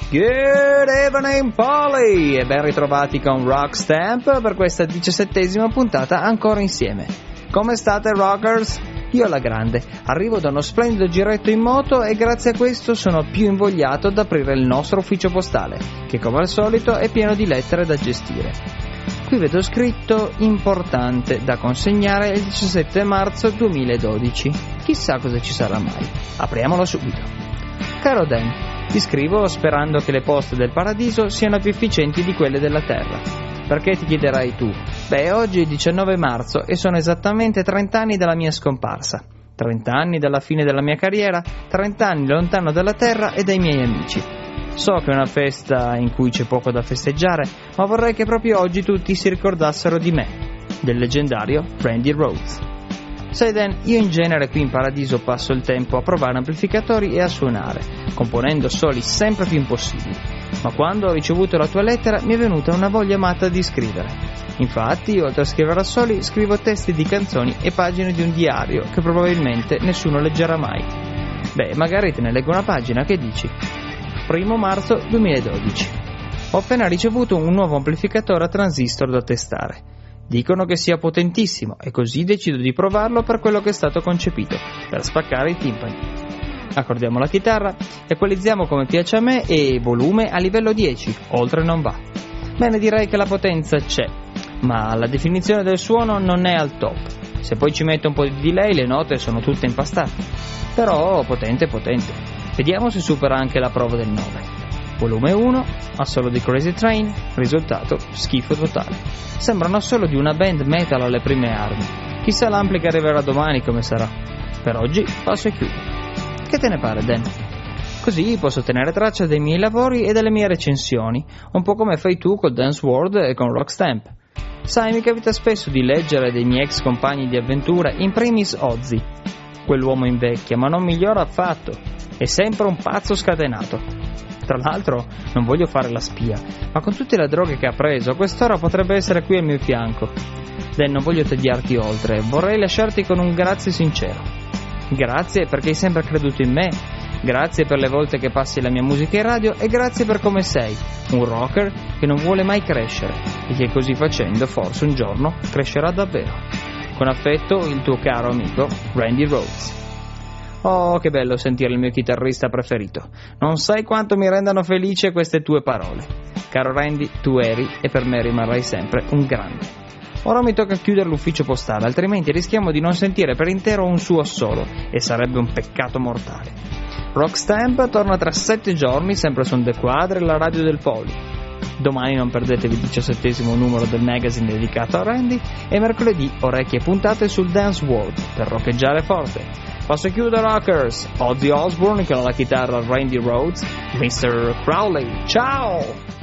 Good evening, Polly! E ben ritrovati con Rock Stamp per questa 17ª puntata ancora insieme. Come state, rockers? Io alla grande. Arrivo da uno splendido giretto in moto e grazie a questo sono più invogliato ad aprire il nostro ufficio postale, che come al solito è pieno di lettere da gestire. Qui vedo scritto importante da consegnare il 17 marzo 2012. Chissà cosa ci sarà mai. Apriamolo subito. Caro Dan, ti scrivo sperando che le poste del paradiso siano più efficienti di quelle della terra. Perché ti chiederai tu? Beh, oggi è il 19 marzo e sono esattamente 30 anni dalla mia scomparsa. 30 anni dalla fine della mia carriera, 30 anni lontano dalla terra e dai miei amici. So che è una festa in cui c'è poco da festeggiare, ma vorrei che proprio oggi tutti si ricordassero di me, del leggendario Randy Rhoads. Sai Dan, io in genere qui in paradiso passo il tempo a provare amplificatori e a suonare, componendo soli sempre più impossibili. Ma quando ho ricevuto la tua lettera mi è venuta una voglia matta di scrivere. Infatti, oltre a scrivere a soli, scrivo testi di canzoni e pagine di un diario che probabilmente nessuno leggerà mai. Beh, magari te ne leggo una pagina, che dici? 1 marzo 2012. Ho appena ricevuto un nuovo amplificatore a transistor da testare. Dicono che sia potentissimo e così decido di provarlo per quello che è stato concepito, per spaccare i timpani. Accordiamo la chitarra, equalizziamo come piace a me e volume a livello 10, oltre non va. Bene, direi che la potenza c'è, ma la definizione del suono non è al top. Se poi ci metto un po' di delay le note sono tutte impastate. Però potente. Vediamo se supera anche la prova del 9. Volume 1, assolo di Crazy Train, risultato schifo totale. Sembra un assolo di una band metal alle prime armi. Chissà l'ampli che arriverà domani come sarà. Per oggi passo e chiudo. Che te ne pare, Dan? Così posso tenere traccia dei miei lavori e delle mie recensioni, un po' come fai tu col Dance World e con Rock Stamp. Sai, mi capita spesso di leggere dei miei ex compagni di avventura, in primis Ozzy. Quell'uomo invecchia, ma non migliora affatto. È sempre un pazzo scatenato. Tra l'altro, non voglio fare la spia, ma con tutte le droghe che ha preso, a quest'ora potrebbe essere qui al mio fianco. Dan, non voglio tediarti oltre, vorrei lasciarti con un grazie sincero. Grazie perché hai sempre creduto in me, grazie per le volte che passi la mia musica in radio e grazie per come sei, un rocker che non vuole mai crescere e che così facendo forse un giorno crescerà davvero. Con affetto, il tuo caro amico Randy Rhoads. Oh, che bello sentire il mio chitarrista preferito. Non sai quanto mi rendano felice queste tue parole. Caro Randy, tu eri e per me rimarrai sempre un grande. Ora mi tocca chiudere l'ufficio postale, altrimenti rischiamo di non sentire per intero un suo assolo e sarebbe un peccato mortale. Rock Stamp torna tra 7 giorni, sempre su The Quadre, la radio del Poli. Domani non perdetevi il 17° numero del magazine dedicato a Randy e mercoledì orecchie puntate sul Dance World per roccheggiare forte. Passo e chiudo, rockers. Ozzy Osbourne con la chitarra Randy Rhoads, Mr. Crowley. Ciao!